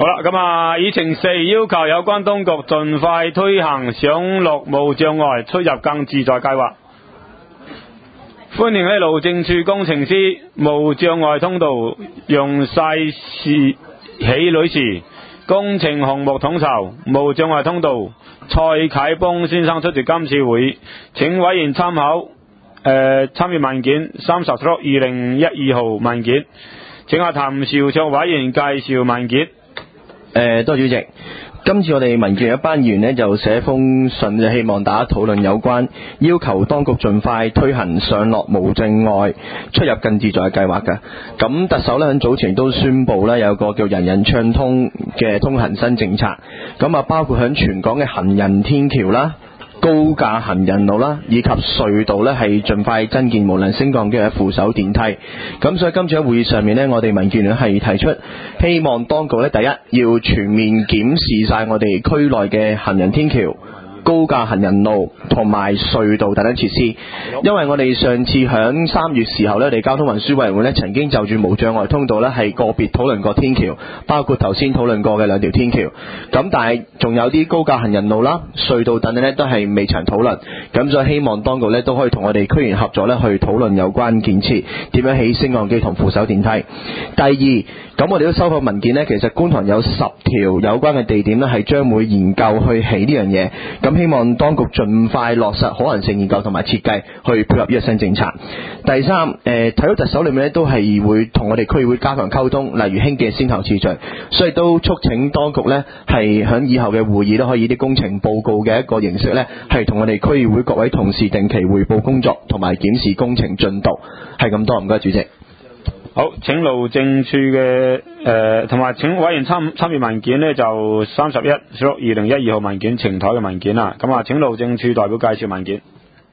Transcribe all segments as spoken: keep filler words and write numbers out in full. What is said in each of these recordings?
好啦，咁啊，議程四要求有關當局盡快推行上落無障礙出入更自在計劃。歡迎喺路政處工程師無障礙通道楊世喜女士，工程項目統籌無障礙通道蔡啟邦先生出席今次會議，請委員參考誒參閱文件三十六二零一二號文件。請阿譚兆卓委員介紹文件。 誒，多謝主席。今次我哋民建聯一班議員呢，就寫封信，就希望大家討論有關要求當局盡快推行上落無障礙出入更自在嘅計劃嘅。咁特首呢，喺早前都宣布呢，有個叫人人暢通嘅通行新政策，咁啊包括喺全港嘅行人天橋啦、高架行人路啦，以及隧道呢，係盡快增建無人升降機或者扶手電梯。咁所以今次喺會議上面呢，我哋民建聯係提出希望當局呢，第一要全面檢視晒我哋區內嘅行人天橋、高架行人路同埋隧道等等設施，因為我哋上次響三月時候呢，我哋交通運輸委員會呢曾經就住無障礙通道呢係個別討論過天橋，包括頭先討論過嘅兩條天橋。咁但係仲有啲高架行人路啦、隧道等等呢都係未曾討論。咁所以希望當局呢都可以同我哋區員合作呢去討論有關建設點樣起升降機同扶手電梯。第二，咁我哋都收到文件呢，其實觀塘有十條有關嘅地點呢係將會研究去起呢樣嘢。咁希望當局盡快落實可行性研究同埋設計，去配合呢個新政策。第三，誒、呃，睇到特首裏面咧都係會同我哋區議會加強溝通，例如興建先後次序，所以都促請當局呢係響以後嘅會議都可以啲工程報告嘅一個形式呢，係同我哋區議會各位同事定期匯報工作同埋檢視工程進度。係咁多，唔該主席。 好，請路政處嘅誒同埋請委員參參閱文件呢，就三十一十六二零一二號文件呈台嘅文件啦。咁啊，請路政處代表介紹文件。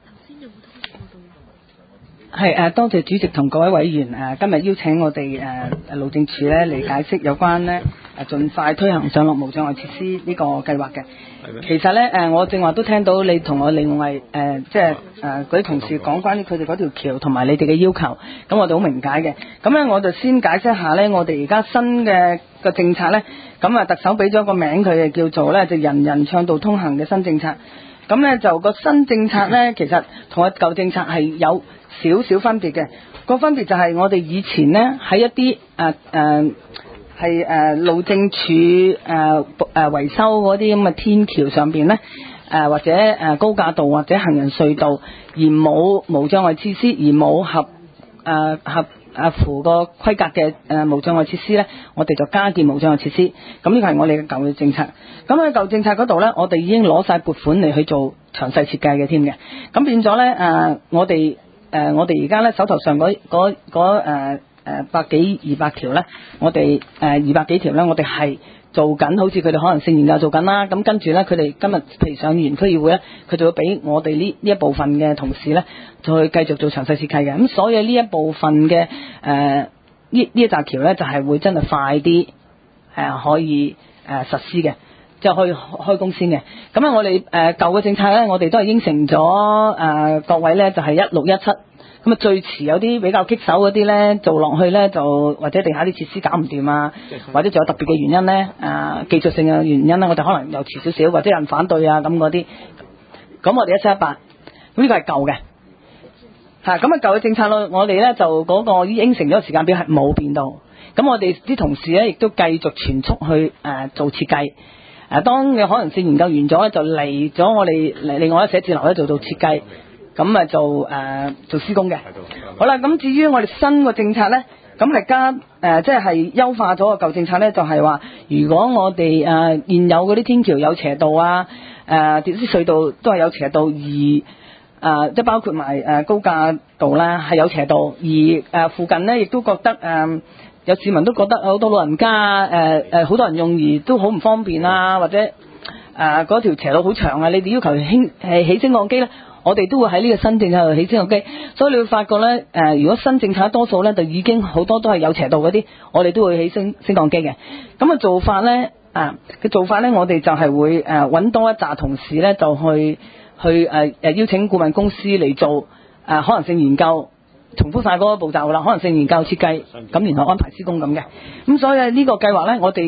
係誒，多謝主席同各位委員誒，今日邀請我哋誒路政處咧嚟解釋有關咧誒盡快推行上落無障礙設施呢個計劃嘅。其實咧誒，我正話都聽到你同我另外誒即係誒嗰啲同事講關於佢哋嗰條橋同埋你哋嘅要求，咁我哋好明解嘅。咁咧我就先解釋下咧，我哋而家新嘅個政策咧，咁啊特首俾咗個名佢嘅叫做咧就人人暢道通行嘅新政策。咁咧就個新政策咧，其實同個舊政策係有少少分別嘅。個分別就係我哋以前咧喺一啲誒誒係誒路政署誒誒維修嗰啲咁嘅天橋上邊咧誒或者誒高架道或者行人隧道而冇無障礙設施而冇合誒、呃、合誒符個規格嘅誒無障礙設施咧，我哋就加建無障礙設施。咁呢個係我哋嘅舊嘅政策。咁喺舊政策嗰度咧，我哋已經攞晒撥款嚟去做詳細設計嘅添嘅。咁變咗咧誒，我哋誒、呃、我哋而家咧手頭上嗰嗰嗰誒誒百幾二百條咧，我哋誒二百幾條咧，我哋係做緊，好似佢哋可能性研究做緊啦。咁跟住咧，佢哋今日譬如上完區議會咧，佢就會俾我哋呢呢一部分嘅同事咧，就去繼續做詳細設計嘅。咁所以呢一部分嘅誒呢呢一紮橋咧，就係、是、會真係快啲誒、呃、可以誒、呃、實施嘅，即係可以開工先嘅。咁啊，我哋誒舊嘅政策咧，我哋都係應承咗誒各位咧，就係一六一七。咁啊，最遲有啲比較棘手嗰啲咧，做落去咧就或者地下啲設施搞唔掂啊，或者仲有特別嘅原因咧，啊技術性嘅原因咧，我哋可能又遲少少，或者有人反對啊咁嗰啲。咁我哋一七一八，咁呢個係舊嘅嚇。咁啊舊嘅政策咯，我哋咧就嗰個應承咗嘅時間表係冇變到。咁我哋啲同事咧亦都繼續全速去誒、呃、做設計。誒、呃、當嘅可能性研究完咗咧，就嚟咗我哋嚟另外一寫字樓咧做做設計。咁啊做誒、呃、做施工嘅，好啦。咁至於我哋新個政策咧，咁係加誒即係優化咗個舊政策咧，就係、是、話如果我哋誒、呃、現有嗰啲天橋有斜度啊，誒啲隧道都係有斜度，而誒、呃、即係包括埋誒、呃、高架道啦係有斜度，而誒、呃、附近咧亦都覺得誒、呃、有市民都覺得好多老人家誒誒好多人用而都好唔方便啊，或者誒嗰、呃、條斜路好長啊，你哋要求興係起升降機咧？我哋都會喺呢個新政策度起升降機，所以你會發覺咧，誒、呃，如果新政策多數咧就已經好多都係有斜度嗰啲，我哋都會起升升降機嘅。咁啊做法咧，啊嘅做法咧，我哋就係會誒揾、呃、多一紮同事咧，就去去誒誒、呃、邀請顧問公司嚟做誒、呃、可能性研究，重複晒嗰個步驟啦，可能性研究設計，咁然後安排施工咁嘅。咁所以呢個計劃咧，我哋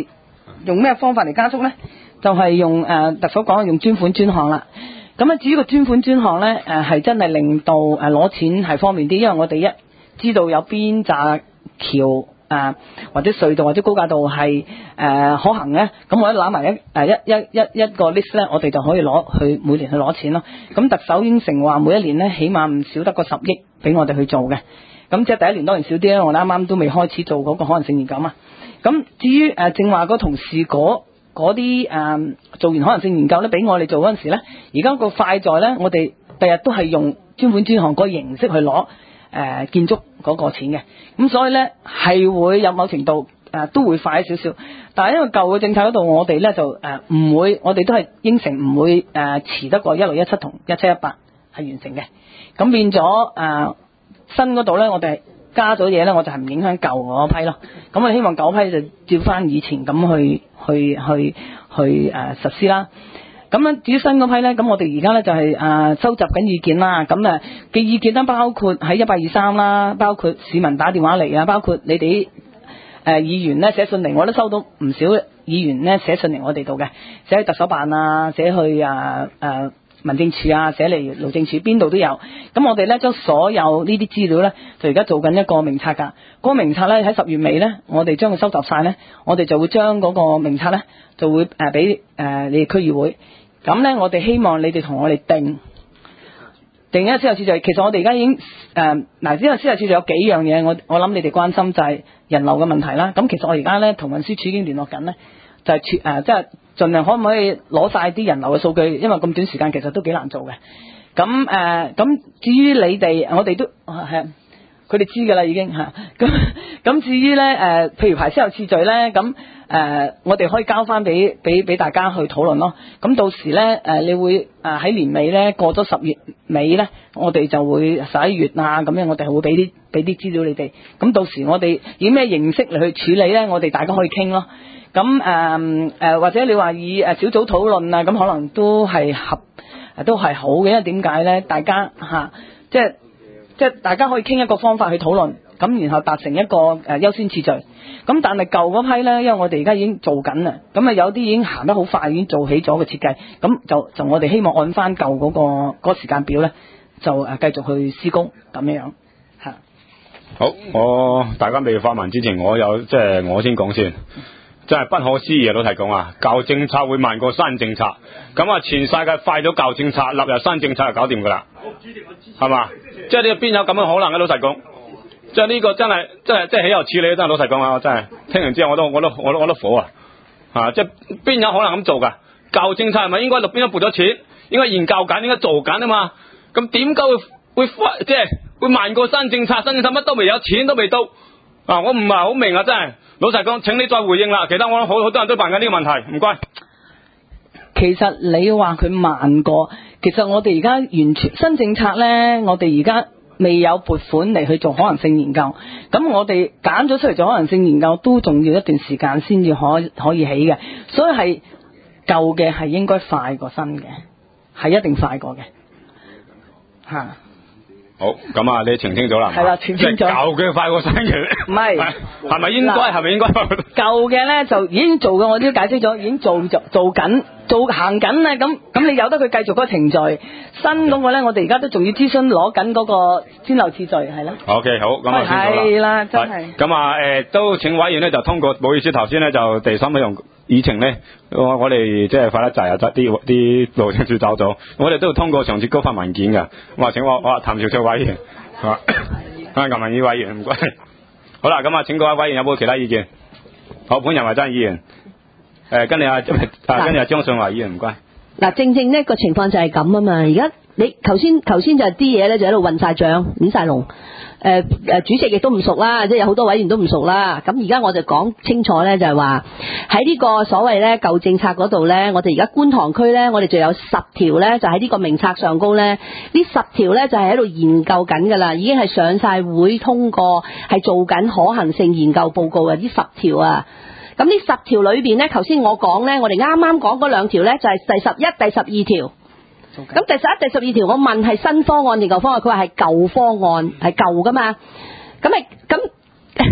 用咩方法嚟加速呢？就係、是、用誒、呃、特首講用專款專項啦。咁啊，至於個專款專項呢，誒、呃、係真係令到誒攞錢係方便啲，因為我哋一知道有邊紮橋誒、呃、或者隧道或者高架道係誒、呃、可行呢，咁我一攬埋一誒一一一一個 list 呢，我哋就可以攞去每年去攞錢咯。咁特首應承話每一年呢，起碼唔少得個十億俾我哋去做嘅。咁即係第一年當然少啲啦，我哋啱啱都未開始做嗰個可能性研究嘛。咁至於誒、呃、正話嗰同事嗰嗰啲誒做完可能性研究咧，俾我哋做嗰陣時咧，而家個快在咧，我哋第日都係用專款專項嗰個形式去攞誒、呃、建築嗰個錢嘅。咁所以咧係會有某程度誒、呃、都會快少少，但係因為舊嘅政策嗰度，我哋咧就誒唔、呃、會，我哋都係應承唔會誒、呃、遲得過一六一七同一七一八係完成嘅。咁變咗誒。呃新嗰度咧，我哋加咗嘢咧，我就係唔影響舊嗰批咯。咁我希望舊批就照翻以前咁去去去去誒、呃、實施啦。咁樣至於新嗰批咧，咁我哋而家咧就係、是、誒、呃、收集緊意見啦。咁誒嘅意見咧，包括喺一八二三啦，包括市民打電話嚟啊，包括你哋誒、呃、議員咧寫信嚟，我都收到唔少議員咧寫信嚟我哋度嘅，寫去特首辦啊，寫去誒誒。呃呃民政處啊，寫嚟勞政處，邊度都有。咁我哋咧將所有呢啲資料咧，就而家做緊一個名冊㗎。嗰、那個名冊咧喺十月尾咧，我哋將佢收集晒咧，我哋就會將嗰個名冊咧就會誒俾誒你哋區議會。咁咧，我哋希望你哋同我哋定定一個先後次序。其實我哋而家已經誒嗱，之後先後次序有幾樣嘢，我我諗你哋關心就係人流嘅問題啦。咁其實我而家咧同運輸署已經聯絡緊咧，就係誒即係。就是盡量可唔可以攞晒啲人流嘅數據，因為咁短時間其實都幾難做嘅。咁誒咁至於你哋，我哋都係佢哋知㗎啦已經嚇。咁咁至於咧誒，譬如排先後次序咧，咁誒、呃、我哋可以交翻俾俾俾大家去討論咯。咁到時咧誒、呃，你會誒喺年尾咧過咗十月尾咧，我哋就會十一月啊咁樣，我哋係會俾啲俾啲資料你哋。咁到時我哋以咩形式嚟去處理咧，我哋大家可以傾咯。咁誒誒或者你話以誒小組討論啊，咁可能都係合都係好嘅，因為點解咧？大家嚇、啊、即係即係大家可以傾一個方法去討論，咁然後達成一個誒優先次序。咁但係舊嗰批咧，因為我哋而家已經做緊啦，咁啊有啲已經行得好快，已經做起咗個設計，咁就就我哋希望按翻舊嗰個嗰個時間表咧，就誒繼續去施工咁樣嚇。 好，我大家未發問之前，我有即係我先講先。真係不可思議啊！老提講啊，舊政策會慢過新政策，咁啊全世界快咗舊政策，納入新政策就搞掂噶啦，係嘛？即係呢邊有咁樣可能嘅？老實講，即係呢個真係真係即係豈有此理！真係老實講啊，我真係聽完之後我都我都我都我都火啊！啊，即係邊有可能咁做㗎？舊政策係咪應該落邊都撥咗錢？應該研究緊，應該做緊啊嘛？咁點解會會即係會慢過新政策？新政策乜都未有，錢都未到啊！我唔係好明啊，真係。老實講，請你再回應啦。其他我諗好好多人都問緊呢個問題，唔該。 其實你話佢慢過，其實我哋而家完全新政策呢，我哋而家未有撥款嚟去做可能性研究。咁我哋揀咗出嚟做可能性研究，都仲要一段時間先至可可以起嘅。所以係舊嘅係應該快過新嘅，係一定快過嘅嚇。 好，咁啊，你澄清咗啦， 係啦，澄清咗。 舊嘅快過新嘅， 唔係， 係咪應該？係咪應該？ 舊嘅咧就已經做嘅，我都解釋咗，已經做做做緊，做行緊啦。咁咁你由得佢繼續嗰個程序，新嗰個咧，我哋而家都仲要諮詢攞緊嗰個先後次序，係啦。 OK，好，咁啊，清楚啦。 係啦，真係。 咁啊，誒，都請委員咧就通過，唔好意思，頭先咧就第三位用議程咧，我我哋即係快得滯啊，得啲啲路政處走咗，我哋都要通過上次嗰份文件㗎。我話請我我話譚兆卓委員，係嘛？啊，林文義委員唔該。好啦，咁啊，請各位委員有冇其他意見？好，潘仁華真議員，誒，跟住阿啊，跟住阿張信華議員唔該。 嗱，正正呢個情況就係咁啊嘛，而家你頭先頭先就係啲嘢咧就喺度混晒帳、亂晒龍。誒誒，主席亦都唔熟啦，即係有好多委員都唔熟啦。咁而家我就講清楚咧，就係話喺呢個所謂咧舊政策嗰度咧，我哋而家觀塘區咧，我哋就有十條咧，就喺呢個名冊上高咧，呢十條咧就係喺度研究緊㗎啦，已經係上晒會通過，係做緊可行性研究報告嘅呢十條啊。咁呢十條裏邊咧，頭先我講咧，我哋啱啱講嗰兩條咧，就係第十一、第十二條。咁第十一、第十二條，我問係新方案定舊方案，佢話係舊方案，係舊噶嘛。咁咪咁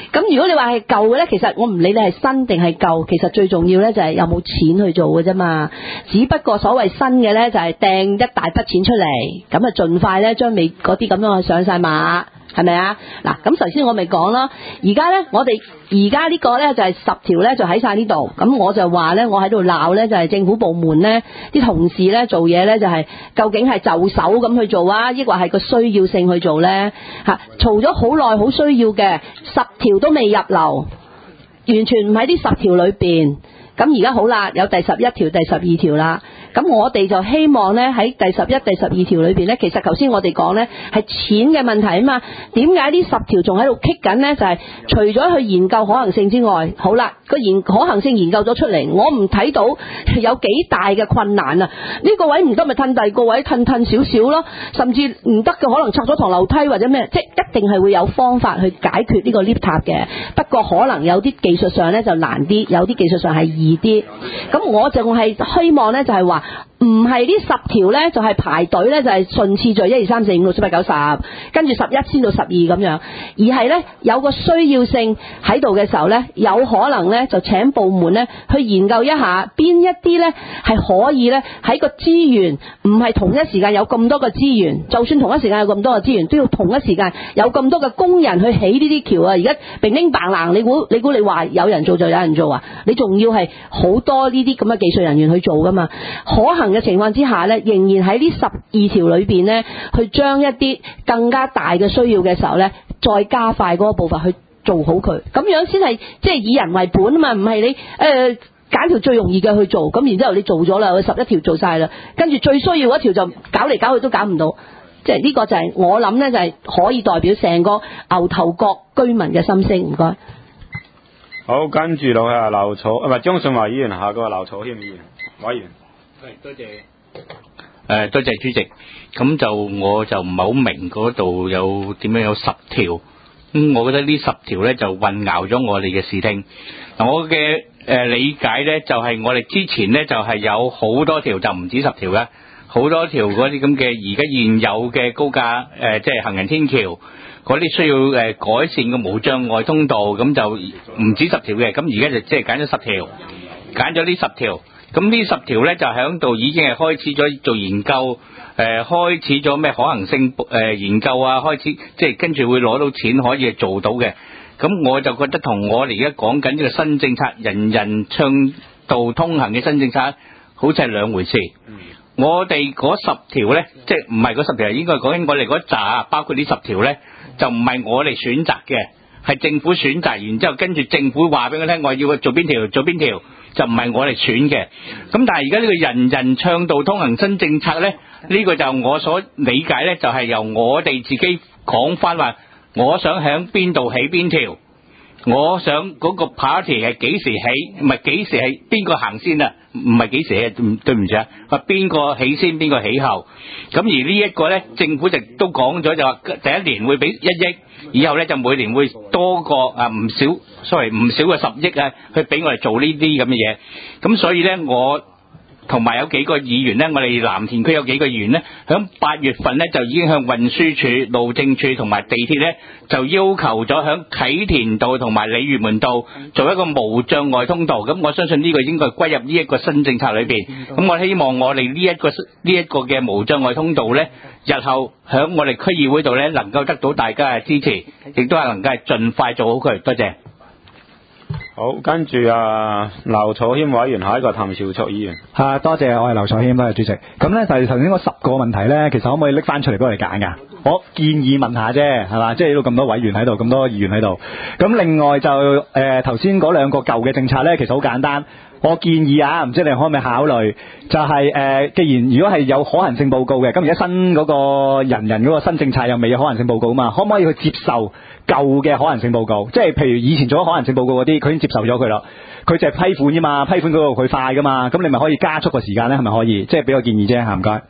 咁如果你話係舊嘅咧，其實我唔理你係新定係舊，其實最重要咧就係有冇錢去做嘅啫嘛。只不過所謂新嘅咧就係掟一大筆錢出嚟，咁啊盡快咧將未嗰啲咁樣上晒馬。係咪啊？嗱，咁頭先我咪講啦，而家咧我哋而家呢個咧就係十條咧就喺晒呢度，咁我就話咧我喺度鬧咧就係政府部門咧啲同事咧做嘢咧就係究竟係就手咁去做啊，抑或係個需要性去做咧嚇？嘈咗好耐，好需要嘅十條都未入流，完全唔喺呢十條裏邊。咁而家好啦，有第十一條、第十二條啦。咁我哋就希望咧喺第十一、第十二條裏邊咧，其實頭先我哋講咧係錢嘅問題啊嘛。點解呢十條仲喺度棘緊咧？就係、是、除咗去研究可行性之外，好啦，個研可行性研究咗出嚟，我唔睇到有幾大嘅困難啊！呢、這個位唔得咪褪第二個位，褪褪少少咯，甚至唔得嘅可能拆咗堂樓梯或者咩，即係一定係會有方法去解決呢個 lift 塔嘅。不過可能有啲技術上咧就難啲，有啲技術上係易啲。咁我就係希望咧就係話。唔係呢十條呢，就係排隊呢，就係順次序一二三四五六七八九十，跟住十一先到十二咁樣，而係呢，有個需要性喺度嘅時候呢，有可能呢，就請部門呢去研究一下邊一啲呢係可以呢，喺個資源唔係同一時間有咁多個資源，就算同一時間有咁多個資源，都要同一時間有咁多嘅工人去起呢啲橋啊！而家乒乒乓啷，你估你估你話有人做就有人做啊？你仲要係好多呢啲咁嘅技術人員去做噶嘛？可行嘅情況之下呢，仍然喺呢十二條裏邊呢，去將一啲更加大嘅需要嘅時候呢，再加快嗰個步伐去做好佢，咁樣先係即係以人為本啊嘛，唔係你誒揀條最容易嘅去做，咁然之後你做咗啦，十一條做晒啦，跟住最需要嗰條就搞嚟搞去都搞唔到，即係呢個就係、是、我諗呢，就係、是、可以代表成個牛頭角居民嘅心聲。唔該。 好，跟住落去啊，劉楚唔係張信華議員，下個劉楚謙議員委員。 係，多謝。誒、呃，多謝主席。咁就我就唔係好明嗰度有點樣有十條，咁、嗯、我覺得呢十條咧就混淆咗我哋嘅視聽。嗱，我嘅誒、呃、理解咧就係、是、我哋之前咧就係、是、有好多條，就唔止十條嘅，好多條嗰啲咁嘅而家現有嘅高架誒、呃，即係行人天橋嗰啲需要誒、呃、改善嘅無障礙通道，咁就唔止十條嘅。咁而家就即係揀咗十條，揀咗呢十條。咁呢十條咧就喺度已經係開始咗做研究，誒、呃、開始咗咩可行性誒、呃、研究啊，開始即係跟住會攞到錢可以做到嘅。咁我就覺得同我哋而家講緊呢個新政策，人人暢道通行嘅新政策，好似係兩回事。嗯、我哋嗰十條咧，即係唔係嗰十條，應該講緊我哋嗰紮，包括呢十條咧，就唔係我哋選擇嘅，係政府選擇，然之後跟住政府話俾我聽，我要做邊條做邊條。就唔係我哋選嘅，咁但係而家呢個人人暢道通行新政策呢，呢、呢個就我所理解呢，就係由我哋自己講翻話，我想響邊度起邊條，我想嗰個 party 係幾時起，唔係幾時係邊個行先啊？唔係幾時起，對唔住啊，話邊個起先，邊個起後。咁而呢一個呢，政府就都講咗，就話第一年會俾一億，以後呢就每年會多過啊唔少。sorry 唔少過十億啊，去俾我哋做呢啲咁嘅嘢，咁所以呢，我同埋有幾個議員呢，我哋藍田區有幾個議員呢，響八月份呢，就已經向運輸署、路政署同埋地鐵呢，就要求咗響啟田道同埋鯉魚門道做一個無障礙通道。咁我相信呢個應該歸入呢一個新政策裏邊。咁我希望我哋呢一個呢一個嘅無障礙通道呢，日後響我哋區議會度呢，能夠得到大家嘅支持，亦都係能夠係盡快做好佢。多謝。 好，跟住啊，劉楚謙委員，下一個譚兆卓議員。 係，多謝，我係劉楚謙，多謝主席。咁咧就係頭先嗰十個問題咧，其實可唔可以拎翻出嚟俾我哋揀㗎？我建議問下啫，係嘛？即係呢度咁多委員喺度，咁多議員喺度。咁另外就誒頭先嗰兩個舊嘅政策咧，其實好簡單。我建議啊，唔知你可唔可以考慮，就係、是、誒、呃，既然如果係有可行性報告嘅，咁而家新嗰個人人嗰個新政策又未有可行性報告啊嘛，可唔可以去接受舊嘅可行性報告？即係譬如以前做咗可行性報告嗰啲，佢已經接受咗佢啦，佢就係批款啫嘛，批款嗰度佢快噶嘛，咁你咪可以加速個時間咧，係咪可以？即係俾個建議啫，嚇唔該。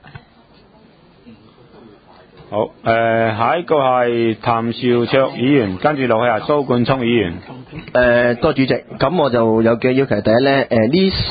好，誒、呃，下一個係譚兆卓議員，跟住落去係蘇冠聰議員。 誒、呃，多主席，咁我就有幾個要求。第一咧，誒、呃、呢十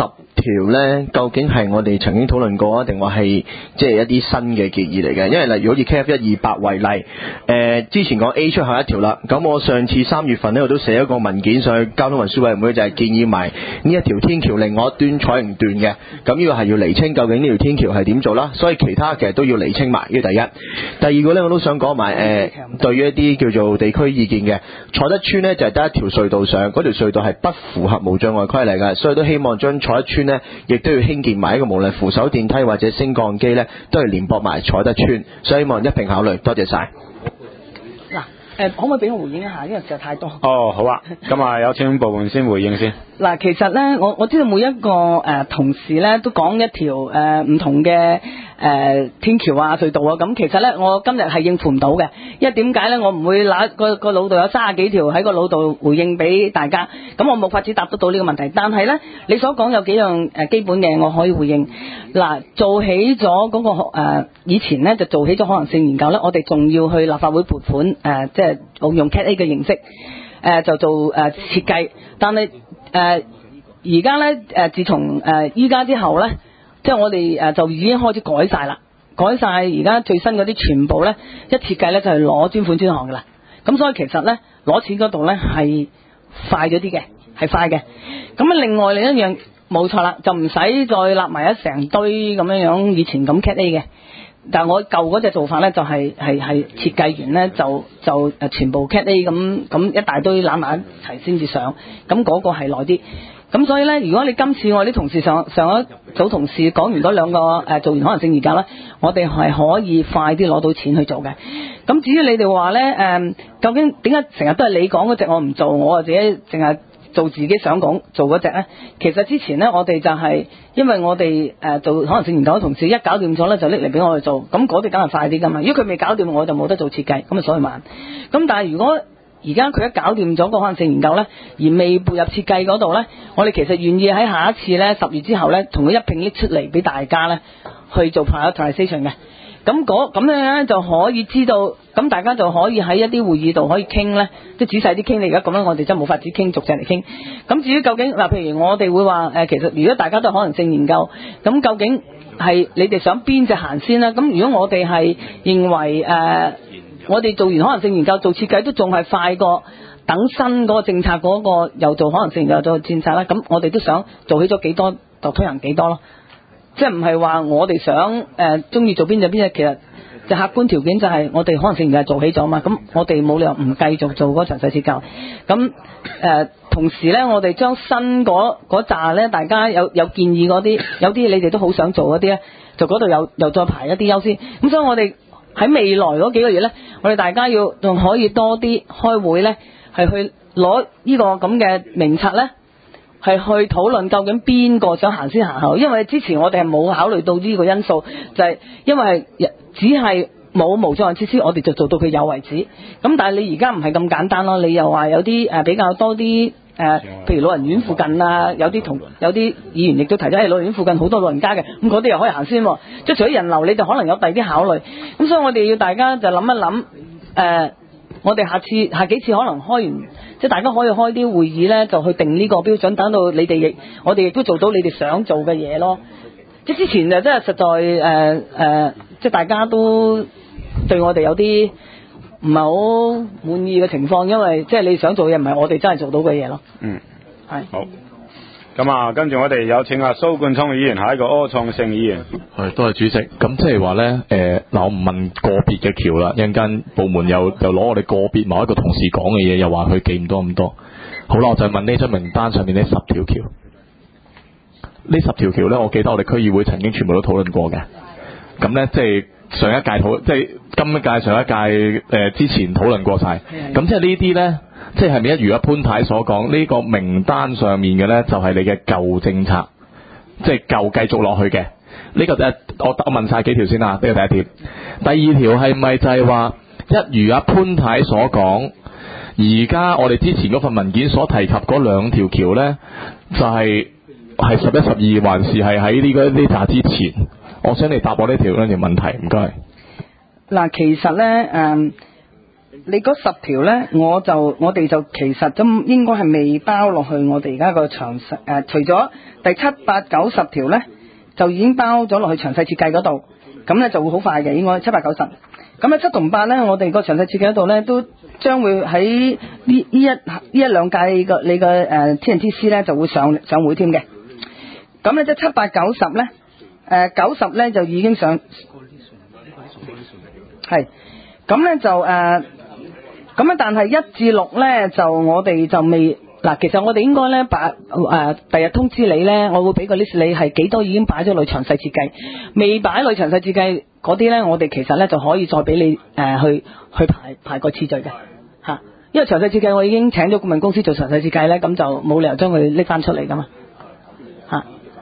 條呢，究竟係我哋曾經討論過啊，定話係即係一啲新嘅建議嚟嘅？因為例如好似 K F 一二八為例，呃、之前講 A 出口一條啦，咁我上次三月份呢，我都寫一個文件上去交通運輸委員會，就係建議埋呢一條天橋另外一端彩盈段嘅，咁呢個係要釐清究竟呢條天橋係點做啦，所以其他其實都要釐清埋，呢個第一。第二個呢，我都想講埋誒，對於一啲叫做地區意見嘅，彩德邨呢，就係得一條隧道上，嗰條隧道係不符合無障礙規例嘅，所以都希望將彩德邨呢，亦都要興建埋一個無論扶手電梯或者升降機呢，都係連駁埋彩德邨，所以希望一併考慮。多謝晒。 嗱，誒可唔可以俾我回應一下？因為實在太多。 哦，好啊，咁啊有請部門先回應先。 嗱，其實咧，我我知道每一個誒、呃、同事咧都講一條誒唔同嘅誒、呃、天橋啊隧道啊，咁其實咧我今日係應付唔到嘅，因為點解咧？我唔會拿個個腦度有三十幾條喺個腦度回應俾大家，咁我冇法子答得到呢個問題。但係咧，你所講有幾樣誒基本嘅我可以回應。嗱，做起咗嗰、那個誒、呃、以前咧就做起咗可能性研究咧，我哋仲要去立法會撥款誒、呃，即係用 Cat A 嘅形式誒、呃、就做誒、呃、設計，但係誒而家咧誒自從誒依家之後咧，即係我哋誒就已經開始改晒啦，改晒而家最新嗰啲全部咧一設計咧就係攞專款專項噶啦，咁所以其實咧攞錢嗰度咧係快咗啲嘅，係快嘅。咁啊另外另一樣冇錯啦，就唔使再立埋一成堆咁樣樣以前咁 Cat A 嘅。但係我舊嗰隻做法咧，就係係係設計完咧，就就誒全部 Cat A 咁咁一大堆攬埋一齊先至上，咁嗰個係耐啲。咁所以咧，如果你今次我啲同事上上一組同事講完嗰兩個誒、呃、做完可能性研究咧，我哋係可以快啲攞到錢去做嘅。咁至於你哋話咧誒，究竟點解成日都係你講嗰隻我唔做，我自己淨係做自己想講做嗰隻咧？其實之前咧，我哋就係、是、因為我哋誒、呃、做可能性研究嘅同事一搞掂咗咧，就拎嚟俾我哋做，咁嗰啲梗係快啲噶嘛。如果佢未搞掂，我就冇得做設計，咁啊所以慢。咁但係如果而家佢一搞掂咗個可能性研究咧，而未步入設計嗰度咧，我哋其實願意喺下一次咧十月之後咧，同佢一併拎出嚟俾大家咧去做 prioritization 嘅。咁嗰咁樣咧就可以知道，咁大家就可以喺一啲會議度可以傾咧，即係仔細啲傾。你而家咁樣，我哋真係冇法子傾，逐隻嚟傾。咁至於究竟嗱，譬如我哋會話誒，其實如果大家都可能性研究，咁究竟係你哋想邊隻行先啦？咁如果我哋係認為誒、呃，我哋做完可能性研究做設計都仲係快過等新嗰個政策嗰個又做可能性研究做政策啦，咁我哋都想做起咗幾多就推行幾多咯。即係唔係話我哋想誒中意做邊隻邊隻，其實就客觀條件就係我哋可能性研究做起咗嘛，咁我哋冇理由唔繼續做嗰詳細設計。咁誒、呃、同時咧，我哋將新嗰嗰紮咧，大家有有建議嗰啲，有啲你哋都好想做嗰啲咧，就嗰度又又再排一啲優先。咁所以我哋喺未來嗰幾個月咧，我哋大家要仲可以多啲開會咧，係去攞呢個咁嘅名冊咧。係去討論究竟邊個想行先行後，因為之前我哋係冇考慮到呢個因素，就係、是、因為只係冇無障礙設施，我哋就做到佢有為止。咁但係你而家唔係咁簡單咯，你又話有啲誒比較多啲誒、呃，譬如老人院附近啊，有啲同有啲議員亦都提咗，係老人院附近好多老人家嘅，咁嗰啲又可以行先。即係除咗人流，你就可能有第二啲考慮。咁所以我哋要大家就諗一諗誒。呃我哋下次下幾次可能開完，即係大家可以開啲會議咧，就去定呢個標準，等到你哋亦我哋亦都做到你哋想做嘅嘢咯。即係之前就真係實在誒誒、呃呃，即係大家都對我哋有啲唔係好滿意嘅情況，因為即係你想做嘅嘢唔係我哋真係做到嘅嘢咯。嗯，係好。咁啊，跟住我哋有請阿蘇冠聰議員，下一個柯創盛議員。 係，多謝主席。咁即係話咧，誒、呃，嗱，我唔問個別嘅橋啦，一陣間部門又又攞我哋個別某一個同事講嘅嘢，又話佢記唔到咁多。好啦，我就問呢張名單上面呢十條橋，呢十條橋咧，我記得我哋區議會曾經全部都討論過嘅。咁咧，即係上一屆討，即係今一屆、上一屆誒、呃、之前討論過晒。咁即係呢啲咧。即係咪一如阿潘太所講，呢、這個名單上面嘅呢，就係、是、你嘅舊政策，即係舊繼續落去嘅。呢、這個誒，我我問晒幾條先啦。呢個第一條，第二條係咪就係話一如阿潘太所講，而家我哋之前嗰份文件所提及嗰兩條橋呢，就係係十一十二，還是係喺呢個呢扎之前？我想你答我呢條呢條問題，唔該。 嗱，其實呢。誒、嗯。 你嗰十條呢，我就我哋就其實都應該係未包落去我哋而家個詳細誒，除咗第七八九十條呢，就已經包咗落去詳細設計嗰度，咁呢就會好快嘅，應該七八九十。咁啊七同八呢，我哋個詳細設計嗰度呢，都將會喺呢呢一呢一兩屆個你個誒 T N T C 呢就會上上會添嘅。咁呢即係七八九十呢，誒九十呢就已經上，係咁呢就誒。呃咁啊，但係一至六咧，就我哋就未嗱。其實我哋應該咧，擺誒第日通知你咧，我會俾個 list 你係幾多已經擺咗落詳細設計，未擺落詳細設計嗰啲咧，我哋其實咧就可以再俾你誒、呃、去去排排個次序嘅嚇。因為詳細設計我已經請咗顧問公司做詳細設計咧，咁就冇理由將佢拎翻出嚟噶嘛嚇。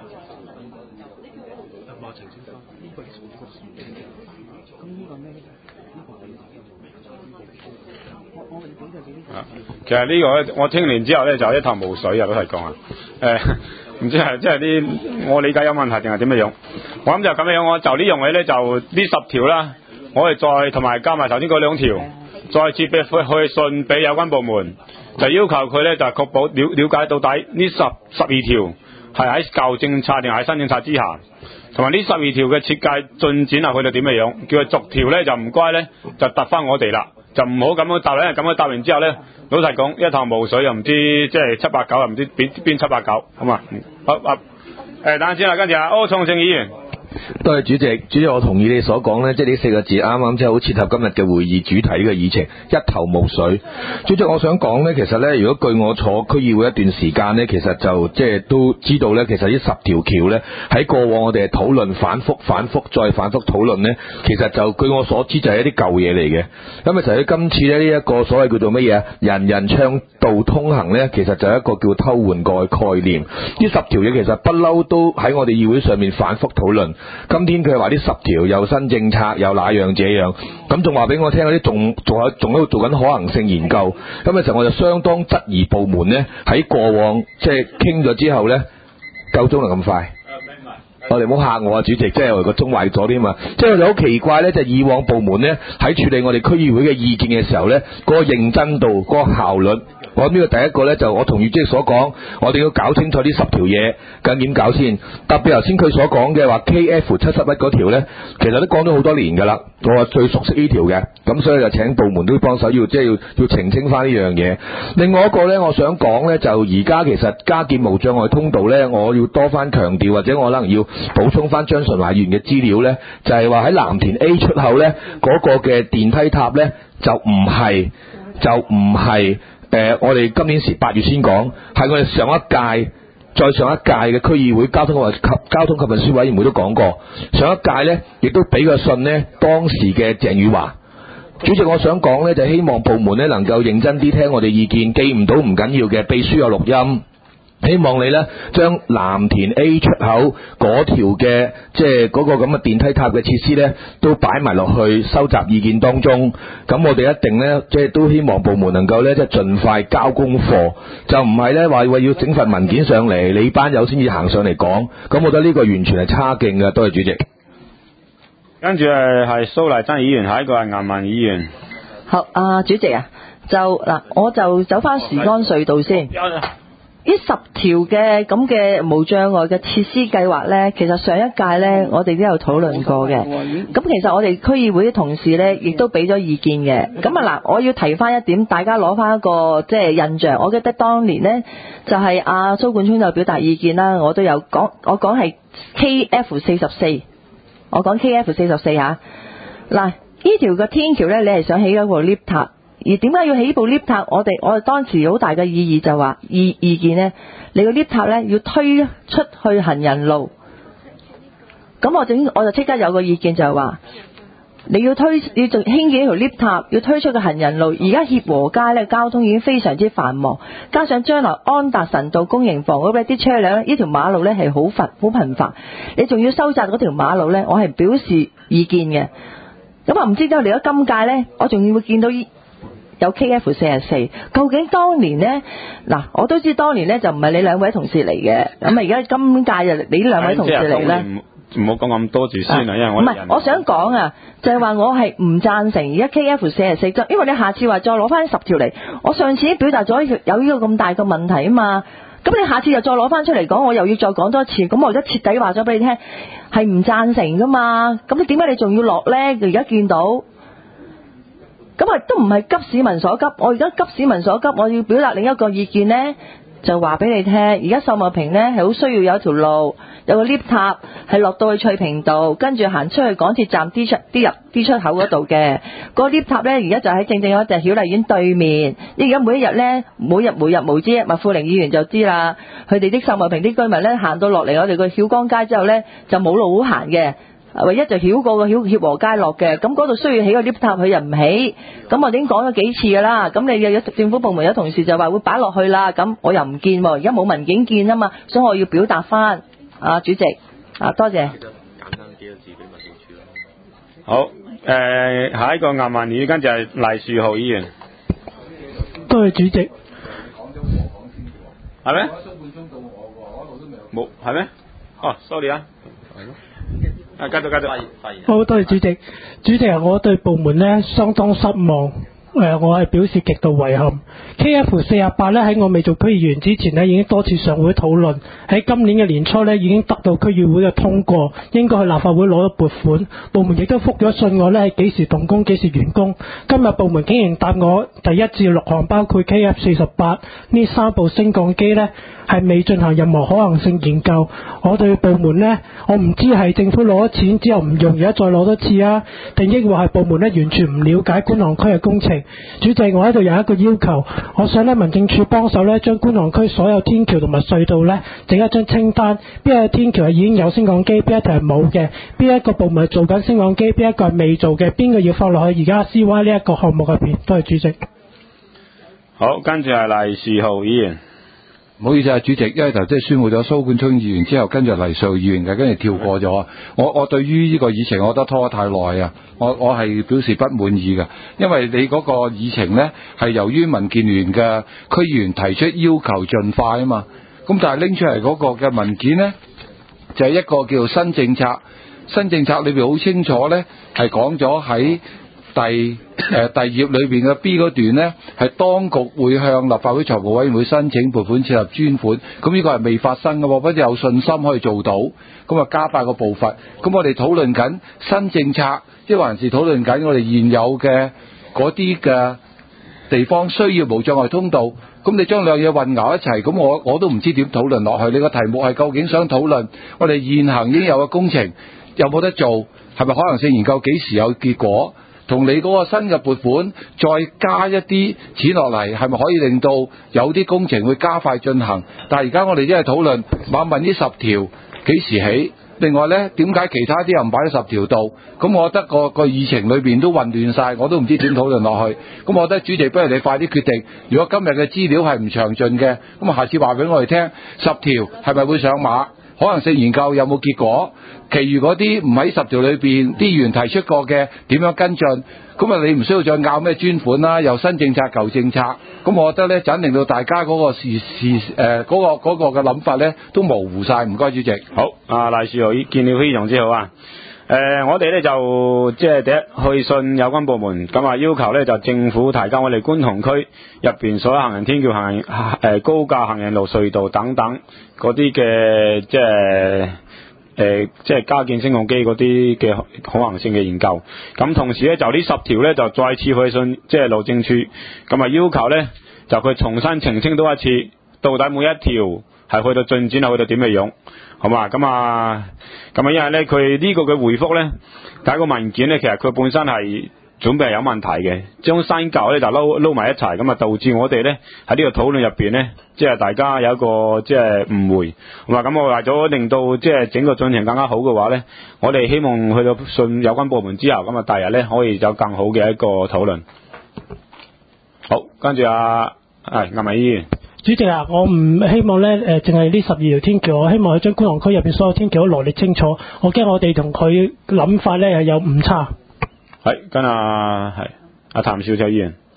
其實呢個咧，我聽完之後咧就一頭霧水啊！老實講啊，誒唔知係即係啲我理解有問題定係點樣樣？我諗就咁樣，我就呢樣嘢咧就呢十條啦，我哋再同埋加埋頭先嗰兩條，再設備去去信俾有關部門，就要求佢咧就確保了了解到底呢十十二條係喺舊政策定係喺新政策之下，同埋呢十二條嘅設計進展啊，去到點樣樣，叫佢逐條咧就唔該咧就答翻我哋啦。就唔好咁樣答啦，因為咁樣答完之後咧，老實講一頭霧水，又唔知即係七八九，又唔知邊邊七八九，好嘛？好啊，誒，等陣先啦，跟住啊，柯創盛議員。 多謝主席，主席我同意你所講呢，即係呢四個字啱啱即係好切合今日嘅會議主題嘅議程，一頭霧水。主席我想講呢，其實呢，如果據我坐區議會一段時間呢，其實就即係都知道呢，其實呢十條橋呢，喺過往我哋討論反覆反覆再反覆討論呢，其實就據我所知就係一啲舊嘢嚟嘅。咁啊，就喺今次呢，呢一個所謂叫做乜嘢啊，人人暢道通行呢，其實就係一個叫偷換個概念。呢十條嘢其實不嬲都喺我哋議會上面反覆討論。今天佢話呢十條又新政策又那樣這樣，咁仲話俾我聽嗰啲仲仲有仲喺度做緊可行性研究，咁嘅時候我就相當質疑部門呢喺過往即係傾咗之後呢，夠鐘就咁快。我哋唔好嚇我啊，主席，即係我個鐘壞咗添嘛，即係我哋好奇怪呢，就係以往部門呢喺處理我哋區議會嘅意見嘅時候呢，嗰個認真度、嗰個效率。我諗呢個第一個呢，就我同意主席所講，我哋要搞清楚呢十條嘢究竟點搞先。特別頭先佢所講嘅話 K F 七十一嗰條呢，其實都講咗好多年㗎啦。我話最熟悉呢條嘅，咁所以就請部門都幫手，要即係要要澄清翻呢樣嘢。另外一個呢，我想講呢，就而家其實加建無障礙通道呢，我要多翻強調，或者我可能要補充翻張順華議員嘅資料呢，就係話喺藍田 A 出口呢，嗰、嗰個嘅電梯塔呢，就唔係就唔係。誒、呃，我哋今年時八月先講，係我哋上一屆、再上一屆嘅區議會交通及交通及運輸委員會都講過。上一屆呢，亦都俾個信呢，當時嘅鄭宇華主席，我想講呢，就希望部門呢能夠認真啲聽我哋意見，記唔到唔緊要嘅，秘書有錄音。希望你呢將藍田 A 出口嗰條嘅即係嗰個咁嘅電梯塔嘅設施呢都擺埋落去收集意見當中。咁我哋一定呢，即係都希望部門能夠呢，即係盡快交功課，就唔係呢話話要整份文件上嚟，你班友先至行上嚟講。咁我覺得呢個完全係差勁嘅。多謝主席。 跟住誒係蘇麗珍議員，下一個係顏文議員。 好啊，主席啊，就嗱，我就走翻時光隧道先。呢十條嘅咁嘅無障礙嘅設施計劃呢，其實上一屆呢，我哋都有討論過嘅。咁其實我哋區議會嘅同事呢，亦都俾咗意見嘅。咁啊嗱，我要提翻一點，大家攞翻一個即係印象。我記得當年呢，就係阿蘇冠聰就表達意見啦，我都有講，我講係 K F 四十四，我講 K F 四十四嚇。嗱，呢條嘅天橋呢，你係想起一個 lift 塔。而點解要起部 lift 塔？我哋我哋當時好大嘅意義就話意意見呢，你個 lift 塔呢要推出去行人路。咁我整我就即刻有個意見就係話，你要推要做興建一條 lift 塔，要推出個行人路。而家協和街呢交通已經非常之繁忙，加上將來安達臣道公營房嗰邊啲車輛，呢條馬路呢係好頻好頻繁，你仲要收窄嗰條馬路呢，我係表示意見嘅。咁啊唔知之後嚟咗今屆呢，我仲要會見到有 K F 四十四，究竟當年呢？嗱，我都知當年呢就唔係你兩位同事嚟嘅，咁啊而家今屆就你呢兩位同事嚟咧。 唔好講咁多住先啊，因為我唔係，我想講啊，就係話我係唔贊成而家 K F 四十四則，因為你下次話再攞翻十條嚟，我上次已經表達咗有呢個咁大嘅問題啊嘛。咁你下次又再攞翻出嚟講，我又要再講多一次，咁我而家徹底話咗俾你聽，係唔贊成噶嘛。咁你點解你仲要落呢？而家見到，咁啊都唔係急市民所急。我而家急市民所急，我要表達另一個意見呢，就話俾你聽。而家秀茂坪呢係好需要有一條路，有個 lift 塔係落到去翠屏道，跟住行出去港鐵站 D 出 D 入 D 出口嗰度嘅。個 lift 塔呢而家就喺正正嗰隻曉麗苑對面。而家每一日呢，每日每日無知，麥富玲議員就知啦。佢哋啲秀茂坪啲居民呢，行到落嚟我哋個曉光街之後呢，就冇路好行嘅。唯一就曉過個曉協和街落嘅，咁嗰度需要起個 lift 塔，佢又唔起，咁我已經講咗幾次噶啦。咁你有政府部門有同事就話會擺落去啦，咁我又唔見喎，而家冇文件見啊嘛，所以我要表達翻。啊，主席，啊多謝。 好，誒、呃、下一個顏文宇跟住係黎樹豪議員。 多謝主席。 係咩？冇係咩？哦 ，sorry 啊。啊，繼續繼續。 好，多謝主席。主席啊，我對部門呢相當失望。誒、呃，我係表示極度遺憾。K F 四十八咧喺我未做區議員之前呢已經多次上會討論，喺今年嘅年初呢已經得到區議會嘅通過，應該去立法會攞咗撥款。部門亦都覆咗信我呢係幾時動工幾時完工。今日部門竟然答我第一至六項，包括 K F 四十八呢三部升降機呢係未進行任何可行性研究。我對部門呢，我唔知係政府攞咗錢之後唔用，而家再攞多次啊，定抑或係部門呢完全唔了解觀塘區嘅工程。主席，我喺度有一個要求，我想呢民政處幫手呢將觀塘區所有天橋同埋隧道呢整一張清單，邊個天橋係已經有升降機，邊一條係冇嘅，邊一個部門係做緊升降機，邊一個係未做嘅，邊個要放落去而家 C Y 呢一個項目入邊。多謝主席。 好，跟住係黎樹豪議員。 唔好意思啊，主席，因為頭即係宣佈咗蘇冠聰議員之後，跟住黎樹豪議員嘅，跟住跳過咗。我我對於呢個議程，我覺得拖得太耐啊！我我係表示不滿意嘅，因為你嗰個議程呢係由於民建聯嘅區議員提出要求盡快啊嘛。咁但係拎出嚟嗰個嘅文件呢，就係、是、一個叫做新政策。新政策裏邊好清楚呢，係講咗喺第誒、呃、第頁裏邊嘅 B 嗰段呢，係當局會向立法會財務委員會申請撥款設立專款，咁呢個係未發生嘅喎，不過有信心可以做到，咁啊加快個步伐。咁我哋討論緊新政策，即係還是討論緊我哋現有嘅嗰啲嘅地方需要無障礙通道。咁你將兩嘢混淆一齊，咁我我都唔知點討論落去。你個題目係究竟想討論我哋現行已經有嘅工程有冇得做，係咪可能性研究，幾時有結果？同你嗰個新嘅撥款再加一啲錢落嚟，係咪可以令到有啲工程會加快進行？但係而家我哋只係討論問問呢十條幾時起？另外呢，點解其他啲又唔擺喺十條度？咁我覺得個個議程裏邊都混亂晒，我都唔知點討論落去。咁我覺得主席不如你快啲決定，如果今日嘅資料係唔詳盡嘅，咁啊下次話俾我哋聽，十條係咪會上馬？可能性研究有冇結果？其餘嗰啲唔喺十條裏邊，啲議員提出過嘅點樣跟進？咁啊，你唔需要再拗咩專款啦，又新政策舊政策。咁我覺得呢，就令到大家嗰個事事誒嗰個嗰個嘅諗法呢都模糊晒。唔該，主席。 好，啊黎樹豪見了非常之好啊。誒、呃，我哋呢就即係第一去信有關部門，咁啊要求呢就政府提交我哋觀塘區入邊所有行人天橋、行人誒、呃、高架行人路、隧道等等嗰啲嘅即係誒即係加建升降機嗰啲嘅可行性嘅研究。咁同時呢，就呢十條呢就再次去信即係路政署，咁啊要求呢就佢重新澄清多一次，到底每一條係去到進展係去到點嘅樣，好嘛？咁啊，咁啊，因為咧佢呢個嘅回覆咧，第一個文件咧，其實佢本身係準備係有問題嘅，將新舊咧就撈撈埋一齊，咁啊導致我哋咧喺呢個討論入邊咧，即係大家有一個即係誤會，好嘛？咁我為咗令到即係整個進程更加好嘅話咧，我哋希望去到信有關部門之後，咁啊第日咧可以有更好嘅一個討論。好，跟住啊，係顏文宇議員。 主席啊，我唔希望咧誒，淨係呢十二條天橋，我希望佢將觀塘區入邊所有天橋都羅列清楚。我驚我哋同佢諗法咧係有誤差。 係跟啊係阿譚紹秋議員。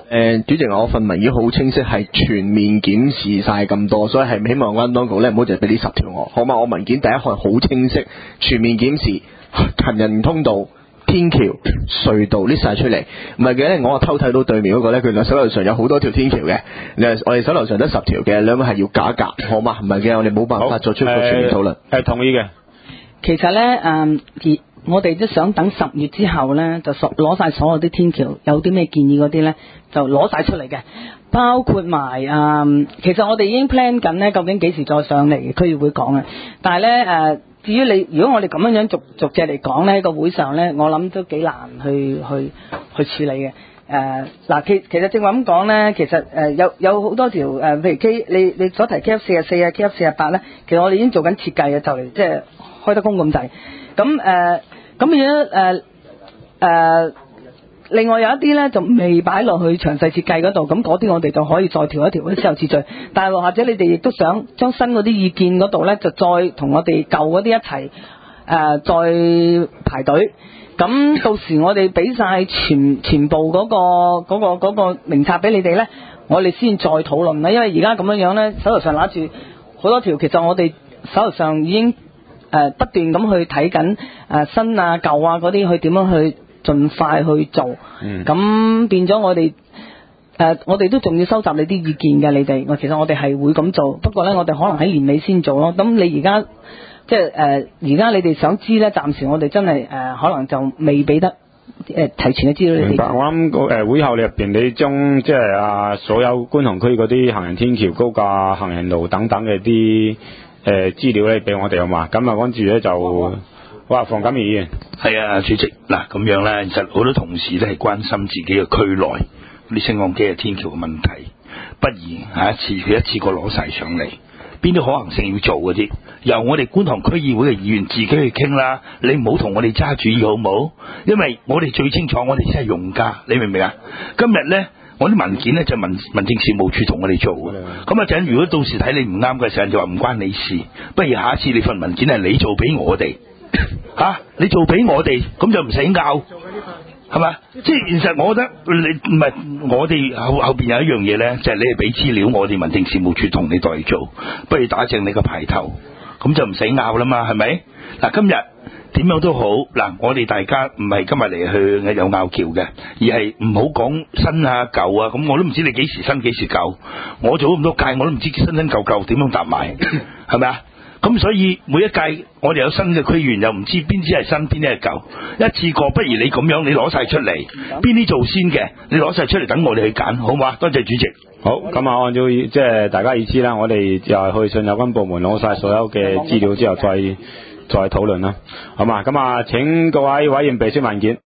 誒，主席，我份文件好清晰，係全面檢視晒咁多，所以係希望有關當局咧唔好淨係俾呢十條我，好嘛？我文件第一項好清晰，全面檢視行人通道、天橋、隧道列晒出嚟，唔係嘅，我偷睇到對面嗰個咧，佢手頭上有好多條天橋嘅，我哋手頭上得十條嘅，兩個係要夾一夾，好嘛？唔係嘅，我哋冇辦法作出個全面討論。 係同意嘅。 其實咧，誒、而我哋都想等十月之後咧，就攞晒所有啲天橋，有啲咩建議嗰啲咧，就攞晒出嚟嘅，包括埋誒、嗯，其實我哋已經 plan 緊咧，究竟幾時再上嚟區議會講嘅。但係咧誒，至於你，如果我哋咁樣樣逐逐隻嚟講咧，喺個會上咧，我諗都幾難去去去處理嘅。誒嗱，其其實正話咁講咧，其實誒、呃、有有好多條誒、呃，譬如 K 你你所提 K F 四十四啊 K F 四十八咧，其實我哋已經做緊設計嘅，就嚟即係開得工咁滯。咁誒咁樣誒誒，另外有一啲咧就未擺落去詳細設計嗰度，咁嗰啲我哋就可以再調一調啲先後次序。但係或者你哋亦都想將新嗰啲意見嗰度咧，就再同我哋舊嗰啲一齊誒、呃、再排隊。咁到時我哋俾晒全全部嗰、嗰個嗰、嗰個嗰、嗰個名冊俾你哋咧，我哋先再討論啦。因為而家咁樣樣咧，手頭上拿住好多條，其實我哋手頭上已經誒、呃、不斷咁去睇緊誒新啊舊啊嗰啲，去點樣去盡快去做。咁、嗯、變咗我哋誒、呃、我哋都仲要收集你啲意見嘅，你哋我其實我哋係會咁做，不過咧我哋可能喺年尾先做咯。咁你而家即係誒，而家你哋想知咧，暫時我哋真係誒、呃，可能就未俾得誒、呃、提前嘅資料你哋。 明白。我諗個誒會後你入邊，你將即係啊所有觀塘區嗰啲行人天橋、高架行人路等等嘅啲誒資料咧，俾我哋好嘛？咁啊，跟住咧就哇，房錦儀議員。 係啊，主席嗱，咁樣咧，其實好多同事都係關心自己嘅區內啲升降機嘅天橋嘅問題，不如下一次佢一次過攞晒上嚟。邊啲可行性要做嗰啲，由我哋觀塘區議會嘅議員自己去傾啦。你唔好同我哋揸主意好唔好？因為我哋最清楚，我哋先係用家，你明唔明啊？今日咧，我啲文件咧就民民政事務處同我哋做嘅。咁啊，陣如果到時睇你唔啱嘅時候，就話唔關你事。不如下一次你份文件係你做俾我哋，吓、啊、你做俾我哋，咁就唔使拗。係嘛？即係其實我覺得你唔係我哋後後邊有一樣嘢咧，就係、是、你係俾資料我哋民政事務處同你代做，不如打正你個牌頭，咁就唔使拗啦嘛，係咪？嗱，今日點樣都好，嗱，我哋大家唔係今日嚟去有拗撬嘅，而係唔好講新啊舊啊，咁我都唔知你幾時新幾時舊，我做咗咁多屆，我都唔知新新舊舊點樣搭埋，係咪啊？咁所以每一屆我哋有新嘅區議員，又唔知邊啲係新邊啲係舊，一次過不如你咁樣，你攞晒出嚟，邊啲做先嘅，你攞晒出嚟等我哋去揀，好嘛？多謝主席。 好，咁啊，按照即係大家意思啦，我哋就係去信有關部門攞晒所有嘅資料之後再，再再討論啦，好嘛？咁啊，請各位委員備書文件。